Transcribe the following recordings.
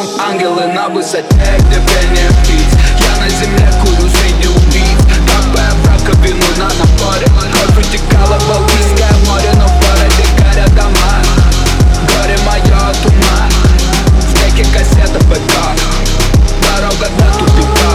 там ангелы на высоте, где пение птиц. Я на земле курю среди убийц, капая в раковину на напоре. Кровь утекала в Балтийское море, но в городе горят дома. Горе мое от ума, в стеке кассета ПК, дорога до тупика.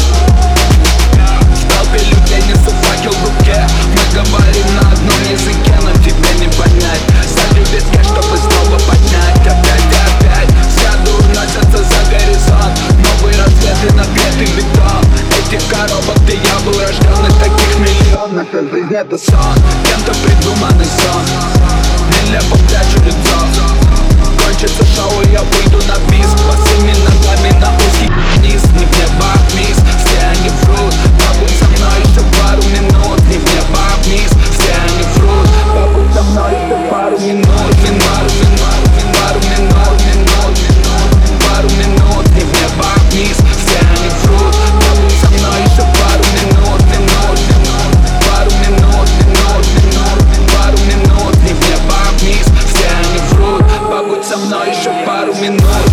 В толпе людей несу факел в руке. Мы говорим на одном языке, но тебе не понять. Ставлю виски, чтобы снова поднять. Опять и опять взгляды уносятся за горизонт. Новые рассветы, нагретый бетон. Этих коробок, где я был рожден, и таких миллионов. А жизнь это сон, кем-то придуманный сон. Нелепо прячу лицо. Кончится шоу, я выйду на бис. Босыми ногами на узкий низ. Не в небо, а вниз, все они врут. Побудь со мной еще пару минут. Не в небо, а вниз, все они врут. Побудь со мной еще пару минут. Пару минут, не в небо, а вниз, все они врут. Побудь со мной еще пару минут. Пару минут, не в небо, а вниз, все они врут. Побудь со мной еще пару минут.